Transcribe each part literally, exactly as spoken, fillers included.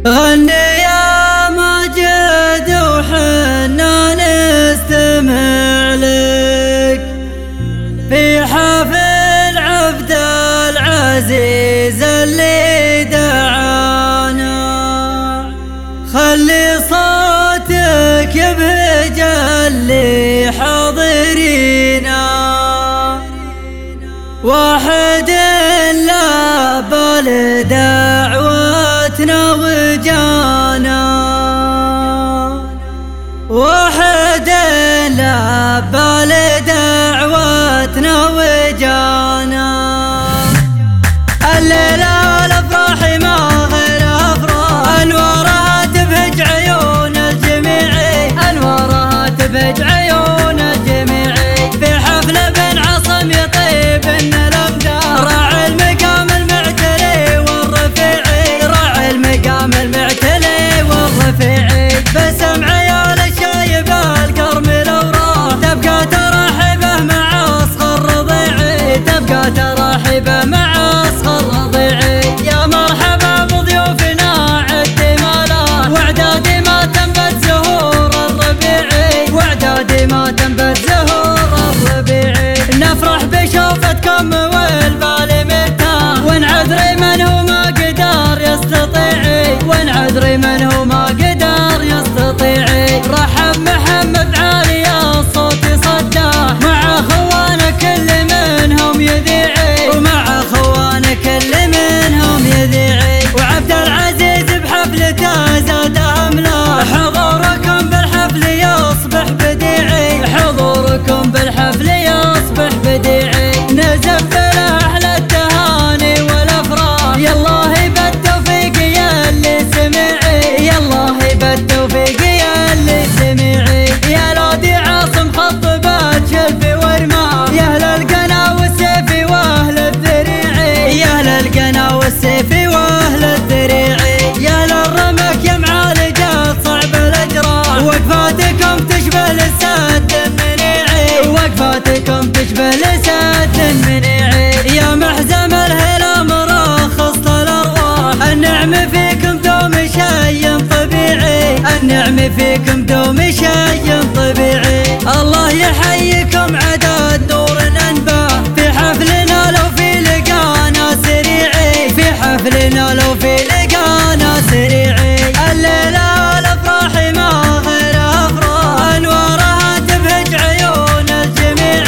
غني يا ماجد وحنا نستمع لك في حفل عبد العزيز اللي دعانا. خلي صوتك يبهج اللي حاضرينا، واحد لا بال دعوتنا وجانا، واحد لا بال دعوتنا وجانا. الليلة الافراح ما غير افراح، انوارها تبهج عيون الجميع، انوارها تبهج عيون الجميع. في حفل بن عصم يطيب ان الامداد، راعي المقام المعتلي والرفيعي، راعي المقام المعتلي والرفيعي. بسم عيال الشايب القرم الاوراح، تبقى ترحبه مع اصغر رضيعي، تبقى ترحبه مع اصغر رضيعي. يا مرحبا بضيوفنا عد ماله، واعدادي ما تنبت زهور الربيعي، واعدادي ما تنبت زهور الربيعي. نفرح بشوفتكم والبال مرتاح، ونعذري من هو ما قدر يستطيعي، ونعذري من هو ما قدر يستطيعي. رحب محمد عالي الصوت صداه، مع اخوانه كل منهم يذيعي، ومع اخوانه كل منهم يذيعي. وعبد العزيز بحفلته زاد املا، حضوركم بالحفل يصبح بديعي، حضوركم بالحفل يصبح بديعي. نزف له احلى التهاني والافراح، يالله بالتوفيق يا اللي سمعي، يالله بالتوفيق يا اللي سمعي. يا لودي عاصم خطبات شلفي ورماح، يا اهل القنا والسيفي واهل الذريعي، يا اهل القنا والسيفي واهل الذريعي. يا اهل الرمك يا معالجات صعب الاجراح، وقفاتكم تشبه لسد منيعي، وقفاتكم تشبه لسد منيعي. يا محزم الهلا مرخص الارواح، النعم فيكم دوم شيء طبيعي، النعم فيكم دوم شيء طبيعي. الله يحييكم عدد نور انباه، في حفلنا لو في لقانا سريعي، في حفلنا لو في لقانا سريعي. الليلة الافراح ما غير افراح، انوارها تبهج عيون الجميع،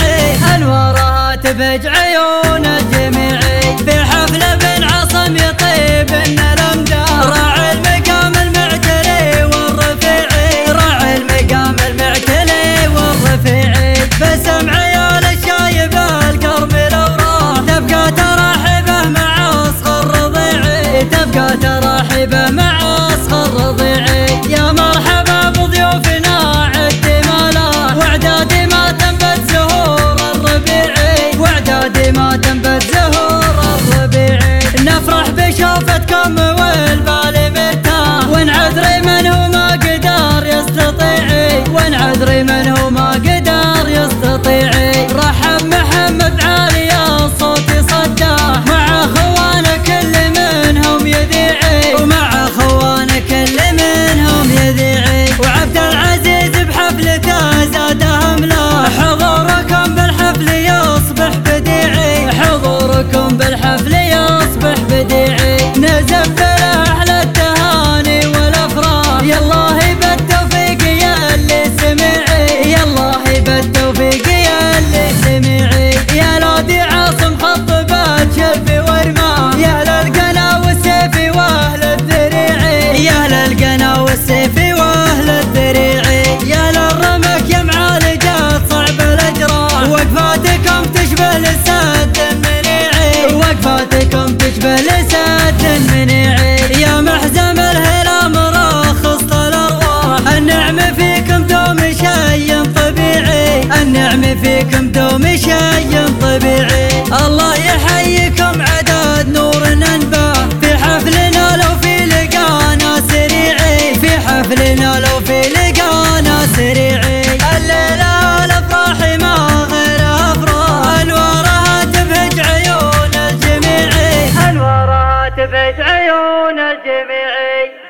انوارها تبهج عيون الجميع. في حفل بن عصم يطيب ان الامداد، راعي المقام المعتلي والرفيعي، راعي المقام المعتلي والرفيعي. بسم عيال الشايب القرم الاوراح، تبقى ترحبه مع اصغر رضيعي، تبقى ترحبه مع اصغر رضيعي. يا مرحبا بضيوفنا عد ماله، واعدادي ما تنبت زهور الربيعي، واعدادي ما تنبت زهور الربيعي. نفرح بشوفتكم والبال مرتاح، ونعذري من هو ما قدر يستطيعي، ونعذري من هو ما قدر يستطيعي. رحب محمد عالي الصوت صداه، مع اخوانه كل منهم يذيعي، ومع اخوانه كل منهم يذيعي. وعبد العزيز بحفلته زاد املا، حضوركم بالحفل يصبح بديعي، حضوركم بالحفل يصبح بديعي. نزف له احلى التهاني والافراح، يالله بالتوفيق يا اللي سمعي، يالله بالتوفيق يا اللي سمعي. يا لودي عاصم خطبات شلفي ورماح، يا اهل القنا والسيفي واهل الذريعي، يا اهل القنا والسيفي واهل الذريعي. يا اهل الرمك يا معالجات صعب الاجراح، وقفاتكم تشبه لسد منيعي، وقفاتكم تشبه لسد منيعي. يا محزم الهلا مرخص الارواح، النعم فيكم دوم شيء طبيعي، النعم فيكم دوم شيء طبيعي. الله يحييكم عدد نور انباه، في حفلنا لو في لقانا سريعي، في حفلنا لو في لقانا سريعي. الليلة الافراح ما غير افراح، انوارها تبهج عيون الجميع، انوارها تبهج عيون الجميع.